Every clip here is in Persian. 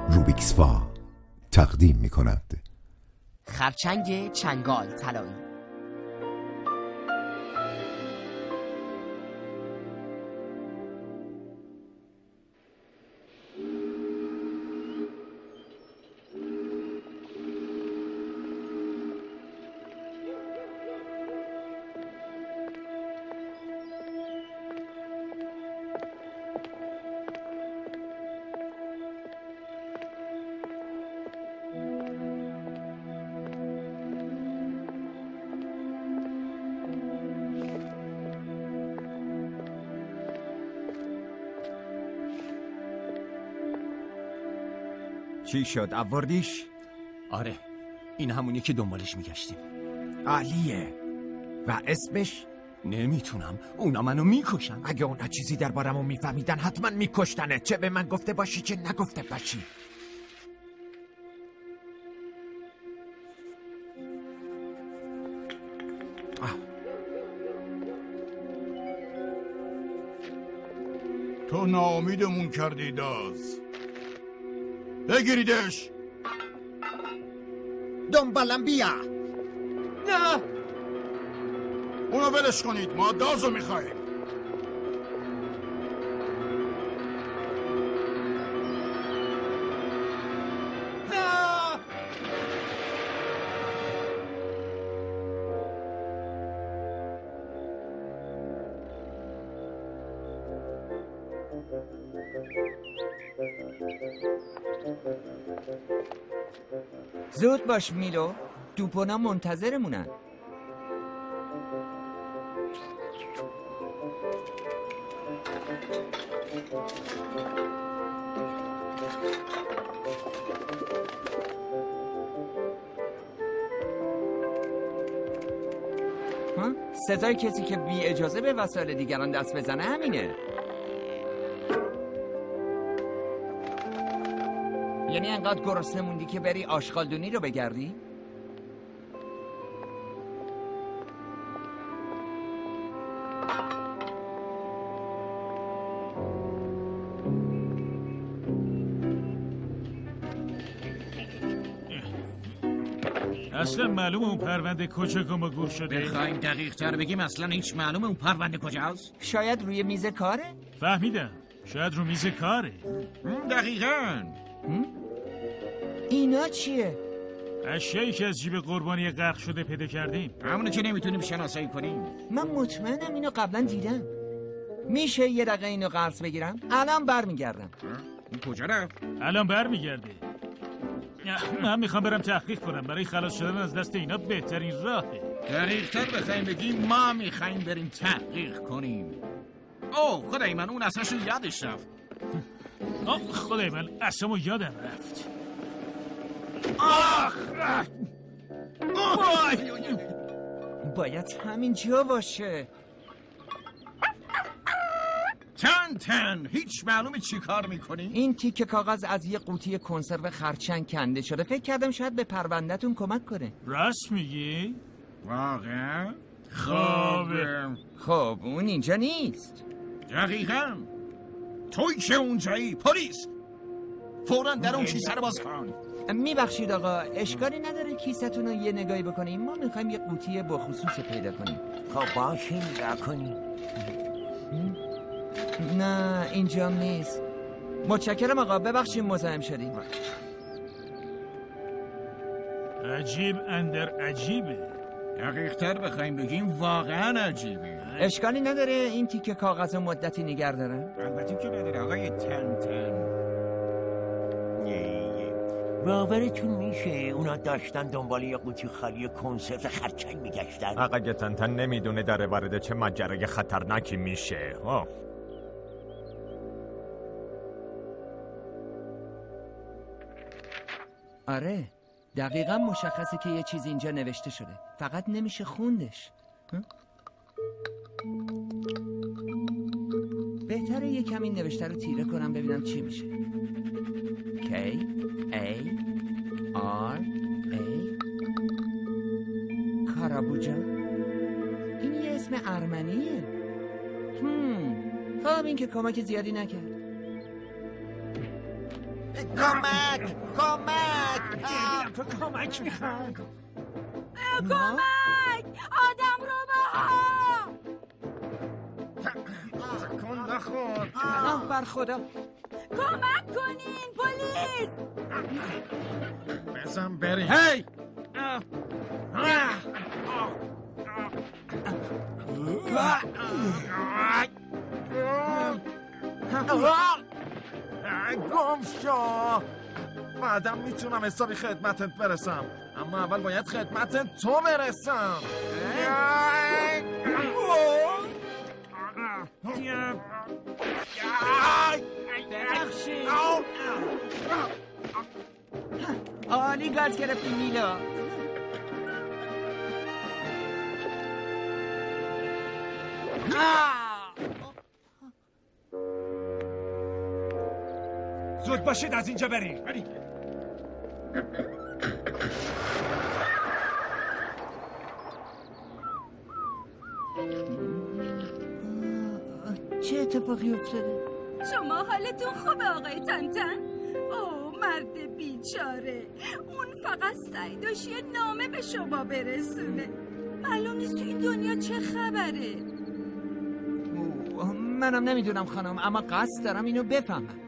روبیکسفا تقدیم می کند خرچنگ چنگال طلایی. چی شد؟ آوردیش؟ آره، این همونی که دنبالش میگشتیم. عالیه. و اسمش؟ نمیتونم، اونا منو میکشن. اگه اونا چیزی دربارمون میفهمیدن حتما میکشتنه، چه به من گفته باشی چه نگفته باشی. تو ناامیدمون کردی داز. بگیریدش. دنبالم بیا. نه، اونو ولش کنید، ما دازو میخوایم. زود باش میلو، دوپونا منتظرمونن. سزای کسی که بی اجازه به وسایل دیگران دست بزنه همینه. یعنی انقدر گرسنه موندی که بری آشغالدونی رو بگردی؟ اصلا معلومه اون پرونده کجا گم و گور شده؟ بخوایم دقیق تر بگیم اصلا هیچ معلومه اون پرونده کجاست؟ شاید روی میز کاره؟ فهمیدم، شاید رو میز کاره. دقیقاً. اینا چیه؟ اشیایی که از جیب قربانی غرق شده پیدا کردیم. همونو که نمیتونیم شناسایی کنیم. من مطمئنم اینو قبلا دیدم. میشه یه دقیقه اینو قرض بگیرم؟ الان برمیگردم. این کجا رفت؟ الان برمیگرده. من میخوام برم تحقیق کنم. برای خلاص شدن از دست اینا بهترین راهه. دقیق تر بخوایم بگیم ما میخوایم بریم تحقیق کنیم. اوه خدای من، اون اصلاش یادش رفت. خدای من، اصلا یادم رفت. باید همین جا باشه. تن هیچ معلومه چی کار میکنی؟ این تیکه کاغذ از یه قوطی کنسرو خرچنگ کنده شده. فکر کردم شاید به پروندهتون کمک کنه. راست میگی؟ واقعا؟ خب اون اینجا نیست. دقیقاً. توی که اونجایی؟ پلیس فوراً در اون کیسه رو باز کن. میبخشید آقا، اشکالی نداره کیستون رو یه نگاهی بکنیم؟ ما میخوایم یه قوطی بخصوص پیدا کنیم. خب باشه نگاه کنیم. نه اینجا نیست. متشکرم آقا، ببخشید مزاحم شدیم. عجیب اندر عجیبه. دقیق تر بخوایم بگیم واقعا عجیبه. اشکالی نداره این تیکه کاغذ مدتی نگر دارم؟ البته که نداره آقای تن. باورتون میشه اونا داشتن دنبال یه قوطی خالی کنسرو خرچنگ میگشتن؟ آقای تنتن نمیدونه داره وارد چه ماجرای خطرناکی میشه. آره دقیقا مشخصه که یه چیز اینجا نوشته شده، فقط نمیشه خوندش. بهتره یه کمی نوشته رو تیره کنم ببینم چی میشه. K A R A کارابوجا. این یه اسم ارمنیه. خب این که کمک زیادی نکرد. کمک کمک تو کمک میخواد. کمک آدم رو بها. تکون نخور. بر خدا کمک کنین پلیس. بزن بریم. هی گم شو. بعدم میتونم حسابی خدمتت برسم، اما اول باید خدمت تو برسم. عالی گاز گرفتی میلا. زود باشید از اینجا بریم. چه اتفاقی افتاده؟ شما حالتون خوبه آقای تنتن؟ اوه مرد بیچاره، اون فقط سعی داشت یه نامه به شما برسونه. معلوم نیست تو این دنیا چه خبره. منم نمیدونم خانم، اما قصد دارم اینو بفهمم.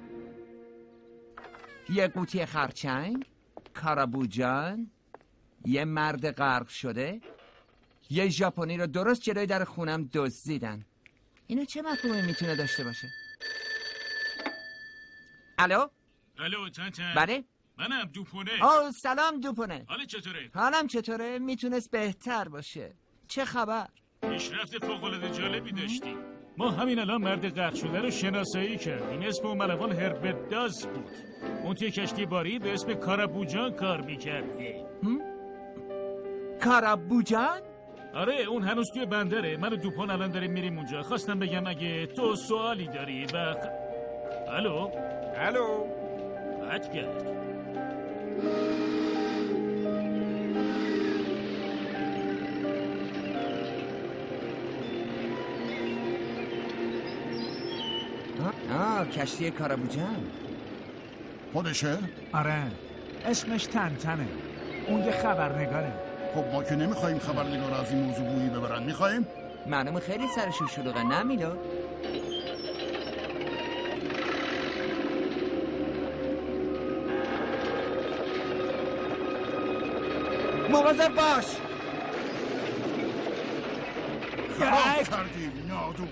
یه قوطی خرچنگ، کارابوجان، یه مرد غرق شده، یه ژاپنی رو درست جلوی در خونم دزدیدن. اینو چه مفهومی میتونه داشته باشه؟ الو؟ الو تنتن. بله؟ منم دوپونه. سلام دوپونه. حالت چطوره؟ حالم چطوره؟ میتونست بهتر باشه. چه خبر؟ پیشرفت فوق‌العاده جالبی داشتی. ما همین الان مرد غرق شده رو شناسایی کردیم. اسم اون ملوان هربرت داز بود. اون توی کشتی باری به اسم کارابوجان کار میکرده. کارابوجان؟ آره اون هنوز توی بندره. من و دوپون الان داریم میریم اونجا. خواستم بگم اگه تو سوالی داری و الو؟ الو؟ قطع کرد. کشتی کارابوجان خودشه؟ آره اسمش تنتنه. اون یه خبرنگاره. خب ما که نمیخواییم خبرنگار از این موضوع گویی ببرن. میخواییم؟ معلومه خیلی سرشون شلوغه. نه میلا؟ مواظب باش. خراب کردیم نادون.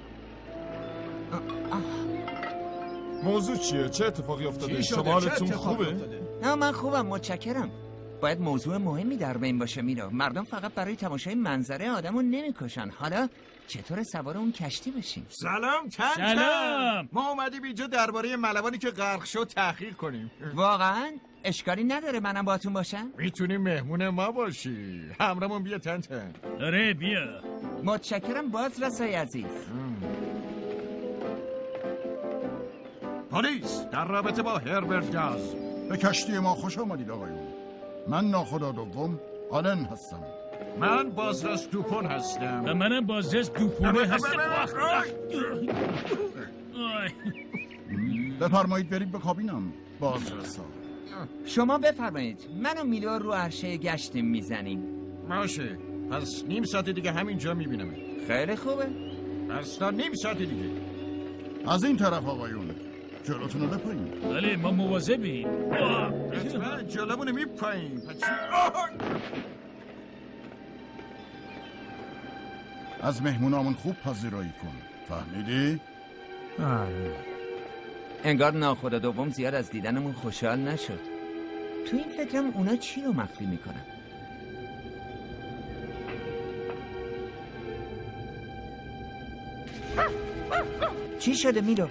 موضوع چیه؟ چه اتفاقی افتاده؟ شما حالتون خوبه؟ نه من خوبم متشکرم. باید موضوع مهمی در بین باشه میرا. مردم فقط برای تماشای منظره آدمو نمیکشن. حالا چطور سوار اون کشتی بشیم؟ سلام تنتن. سلام. ما اومدیم اینجا درباره ملوانی که غرق شد تحقیق کنیم. واقعا اشکالی نداره منم باهاتون باشم؟ میتونی مهمون ما باشی. همراهمون بیا تنتن. آره بیا. متشکرم باز رسای عزیز. پلیس در رابطه با هربرت داز. به کشتی ما خوش آمدید آقایون. من ناخدا دوم آلن هستم. من بازرس دوپون هستم. و منم بازرس دوپونه هستم. بفرمایید برید به کابینم بازرسا. شما بفرمایید. من و میلو رو عرشه گشتیم میزنیم. باشه پس نیم ساعت دیگه همینجا میبینم. خیلی خوبه. پس تا نیم ساعت دیگه. از این طرف آقایون جلوتون رو بپایین. بله ما مواظبیم. جلومون میپاییم. از مهمونامون خوب پذیرایی کن. فهمیدی؟ انگار ناخدا دوم زیاد از دیدنمون خوشحال نشد. تو این فکرم اونا چی رو مخفی میکنن؟ چی شده میلو؟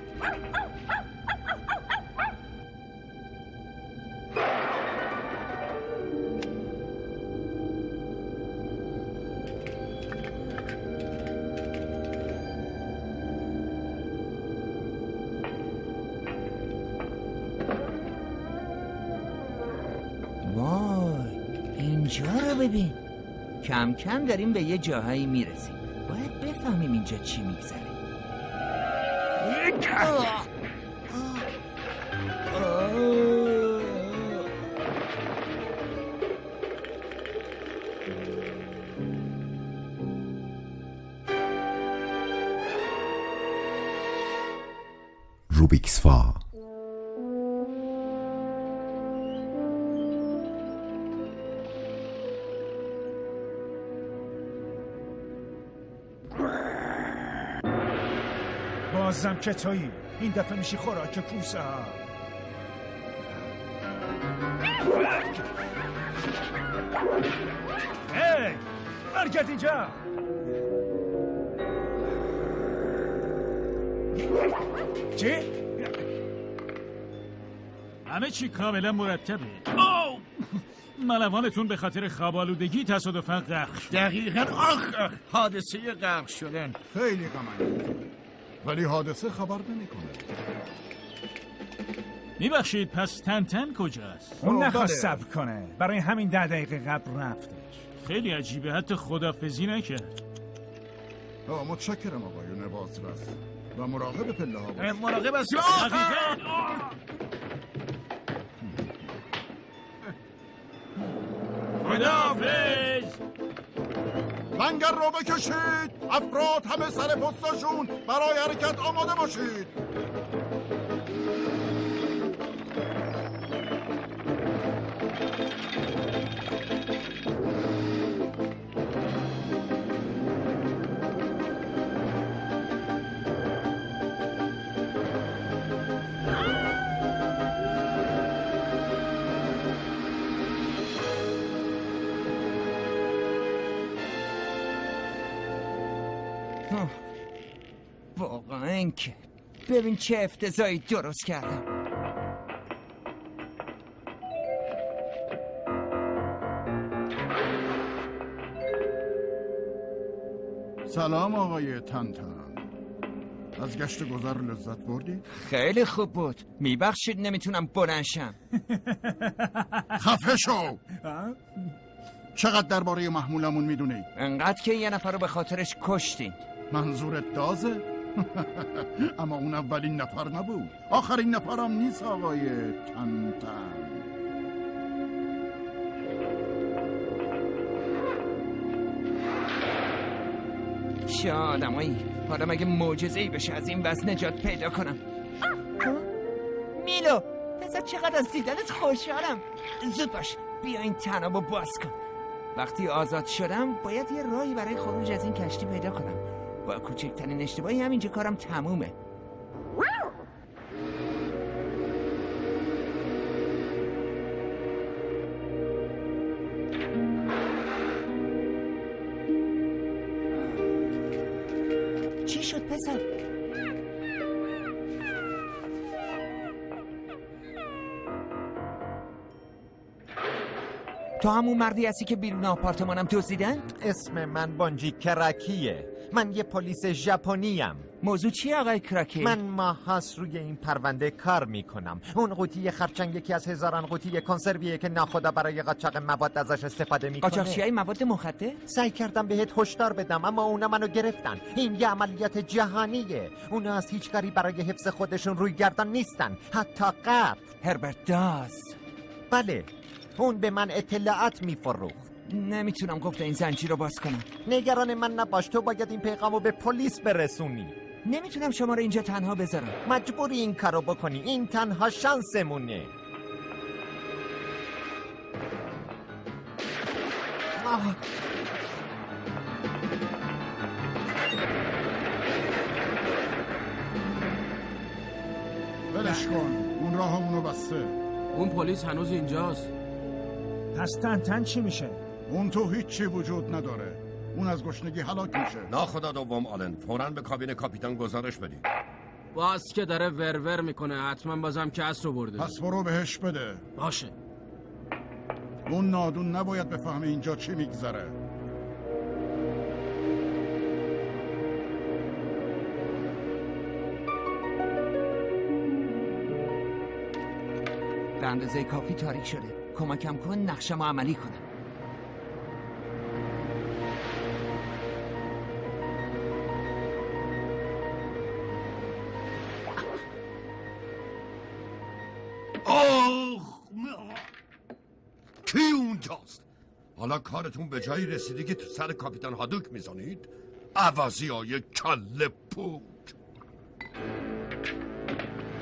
اینجا رو ببین. کم کم داریم به یه جاهایی میرسیم. باید بفهمیم اینجا چی میگذره. روبیکسفا. بازم که تویی. این دفعه میشی خوراک کوسه ها. هی برگرد اینجا. چی؟ همه چی کاملا مرتبه. ملوانتون به خاطر خوابالودگی تصادفاً غرق شد. دقیقاً. آخ حادثه غرق شدن خیلی غمنده، ولی حادثه خبر نمیکنه. میبخشید پس تنتن کجاست؟ اون نخواست صبر کنه، برای همین 10 دقیقه قبل رفتش. خیلی عجیبه، حتی خدافزی نکرد. متشکرم آقایون بازرس و مراقب پله ها باش. مراقب هستی. خداحافظ. لنگر رو بکشید. افراد همه سر پستاشون، برای حرکت آماده باشید. واقعا که ببین چه افتضاحی درست کردم. سلام آقای تنتن، از گشت گذر لذت بردی؟ خیلی خوب بود. میبخشید نمیتونم بلند شم. خفه شو. چقدر درباره محمولمون میدونی؟ انقدر که یه نفر رو به خاطرش کشتین. منظورت دازه؟ اما اون اولین نفر نبود، آخرین نفرم نیست آقای تنتن. چه آدمایی. حالا مگه معجزه‌ای بشه از این وضع نجات پیدا کنم؟ میلو پسر، چقدر از دیدنت خوشحالم. زود باش بیا این تنابو باز کن. وقتی آزاد شدم باید یه راهی برای خروج از این کشتی پیدا کنم. با کوچکترین اشتباهی همینجا کارم تمومه. چی شد پسر؟ تو همون مردی هستی که بیرون آپارتمانم دزدیدن؟ اسم من بانجی کرکیه. من یه پلیس ژاپنیم. موضوع چیه آقای کراکی؟ من ماهاست روی این پرونده کار میکنم. اون قوطی خرچنگ یکی از هزاران قوطی کنسرویه که ناخدا برای قاچاق مواد ازش استفاده میکنه. قاچاقچیای مواد مخدر؟ سعی کردم بهت هشدار بدم اما اونا منو گرفتن. این یه عملیات جهانیه. اونا از هیچ کاری برای حفظ خودشون روی گردن نیستن، حتی قتل. هربرت داز. بله، اون به من اطلاعات میفروخت. نمیتونم قفل این زنجیر رو باز کنم. نگران من نباش، تو باید این پیغامو به پلیس برسونی. نمیتونم شما رو اینجا تنها بذارم. مجبوری این کارو بکنی، این تنها شانسمونه. ولش کن، اون راه همونو بسته. اون پلیس هنوز اینجاست. پس تنتن چی میشه؟ اون تو هیچی وجود نداره. اون از گشنگی هلاک میشه. ناخدا دوم آلن، فوراً به کابین کاپیتان گزارش بدید. باز که داره ورور میکنه، حتما بازم کس رو برده. پس برو بهش بده. باشه. اون نادون نباید بفهمه اینجا چی میگذره. به اندازه کافی تاریک شده. کمکم کن نقشه‌مو عملی کنم. کی اونجاست؟ حالا کارتون به جایی رسیده که تو سر کاپیتان هادوک میزنید؟ عوضی های کله پوک.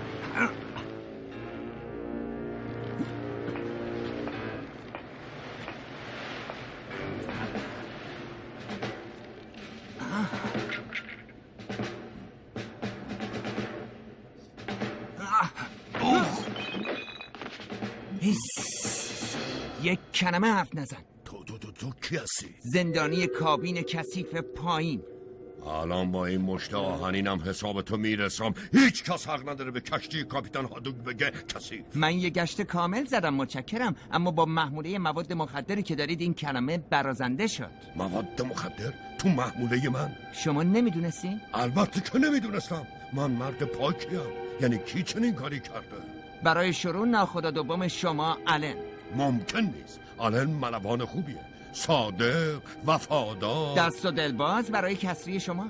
یک کلمه حرف نزن. تو کی هستی؟ زندانی کابین کثیف پایین. الان با این مشت آهنینم حساب تو میرسم. هیچ کس حق نداره به کشتی کاپیتان هادوک بگه کثیف. من یه گشت کامل زدم متشکرم، اما با محموله مواد مخدری که دارید این کلمه برازنده شد. مواد مخدر؟ تو محموله من؟ شما نمیدونستین؟ البته که نمیدونستم. من مرد پاکیم. یعنی کی چنین کاری کرده؟ برای شروع ناخدا دوم شما آلن. ممکن نیست. آلن ملوان خوبیه، صادق، وفادار، دست و دلباز. برای کسری شما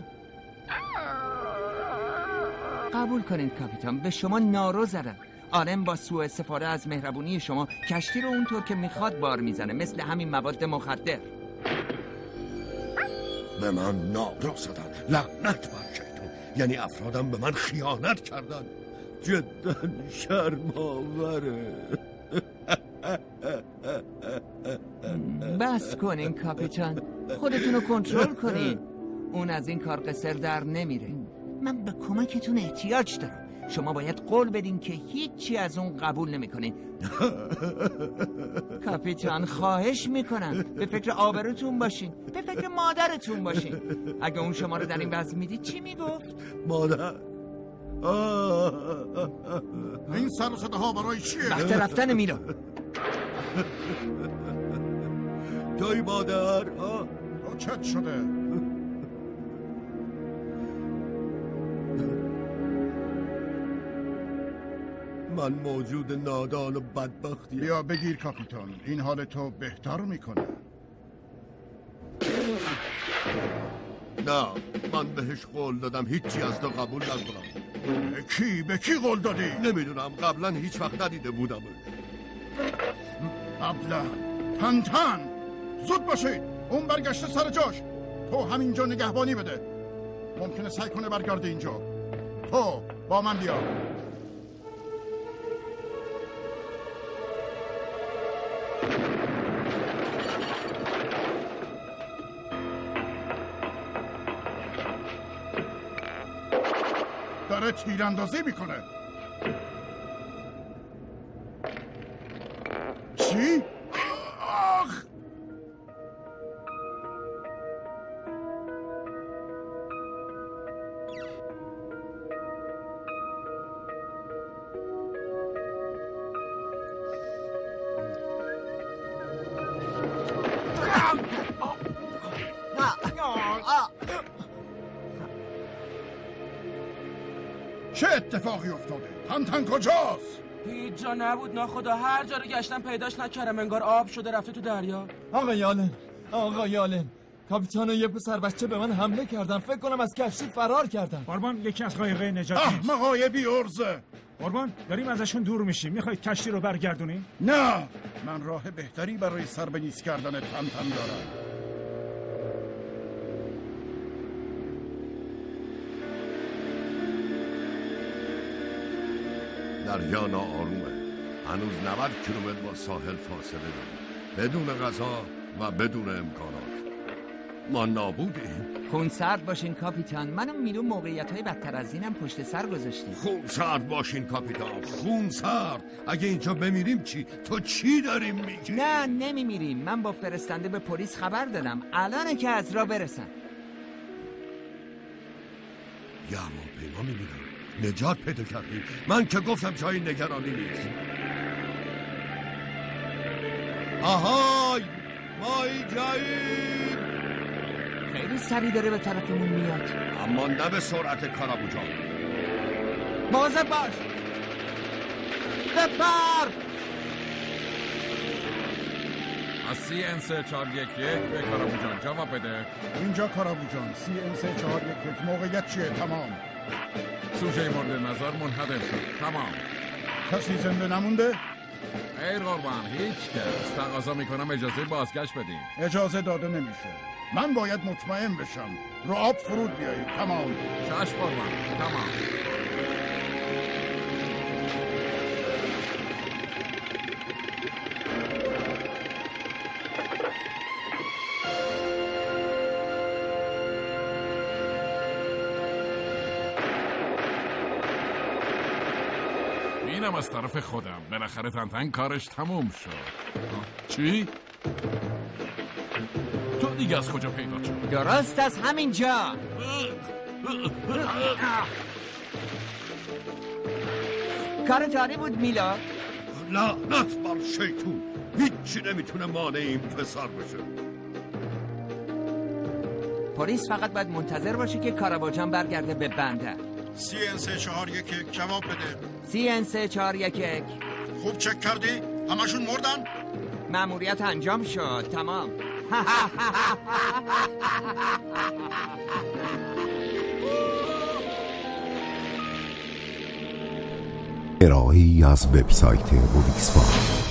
قبول کنید کاپیتان، به شما نارو زدن. آلن با سوء استفاده از مهربونی شما کشتی رو اونطور که میخواد بار میزنه، مثل همین مواد مخدر. به من نارو زدن. لعنت بر شیطان. یعنی افرادم به من خیانت کردن. جدا شرم‌آوره. بس کنین کاپیتان، خودتون رو کنترل کنین. اون از این کار قصر در نمیره. من به کمکتون احتیاج دارم. شما باید قول بدین که هیچی از اون قبول نمیکنین. کاپیتان خواهش میکنم به فکر آبروتون باشین، به فکر مادرتون باشین. اگه اون شما رو در این وضع میدید چی میگفت؟ مادر. این سر و صداها برای چیه؟ وقت رفتن میرا. توی مادر. تو چت شده؟ من موجود نادان و بدبختیم. بیا بگیر کاپیتان، این حال تو بهتر میکنه. نه، من بهش قول دادم هیچی از تو قبول نکنم. به کی قول دادی؟ نمیدونم، قبلا هیچ وقت ندیده بودم. قبلا تن زود باشید، اون برگشته سر جاش. تو همینجا نگهبانی بده، ممکنه سعی کنه برگرده اینجا. تو با من بیا. داره تیراندازی میکنه. چی؟ آخ! چه اتفاقی افتاده؟ تن کجاست؟ هیچ جا نبود ناخدا، هر جا رو گشتم پیداش نکردم، انگار آب شده رفته تو دریا. آقای آلن، کاپیتان و یه پسر بچه به من حمله کردن، فکر کنم از کشتی فرار کردن. قربان، یکی از قایقای نجات نیست. احمقای بی ارزه. قربان، داریم ازشون دور میشیم. میخواید کشتی رو برگردونیم؟ نه، من راه بهتری برای سر به نیست کردن تن دارم. دریا ناآرومه. هنوز 90 کیلومتر با ساحل فاصله داریم، بدون غذا و بدون امکانات. ما نابودیم. خونسرد باشین کاپیتان، منم میدونم موقعیت‌های بدتر از اینم پشت سر گذاشتیم. خونسرد باشین کاپیتان، خونسرد. اگه اینجا بمیریم چی؟ تو چی داریم میگی؟ نه نمیمیریم. من با فرستنده به پلیس خبر دادم، الانه که از راه برسن. یه هواپیما میبینم، نجات پیدا کردیم. من که گفتم جایی نگرانی نیست. آهای، ما اینجاییم. خیلی سریع داره به طرفمون میاد، اما نه به سرعت کارابوجان. مواظب باش. بپر. از CN3411 به کارابوجان جواب بده. اینجا کارابوجان، CN3411 موقعیت چیه؟ تمام. سوژه مورد نظر منهدم شد. تمام. کسی زنده نمونده؟ ای قربان، هیچ کس. تقاضا میکنم اجازه بازگشت بدین. اجازه داده نمیشه. من باید مطمئن بشم. رو آب فرود بیایید. تمام. چشم قربان. تمام. اینم از طرف خودم. بالاخره تنتن کارش تموم شد. چی؟ تو دیگه از کجا پیدا شد؟ درست از همینجا. کار جاری بود میلاد. لعنت بر شیطون، هیچی نمیتونه مانع این پسر بشه. پلیس فقط باید منتظر باشه که کاراباجان برگرده به بندر. CN341 جواب بده. CN341 خوب چک کردی؟ همشون مردن؟ مأموریت انجام شد. تمام. ارائه‌ای از وبسایت بولیکسفا.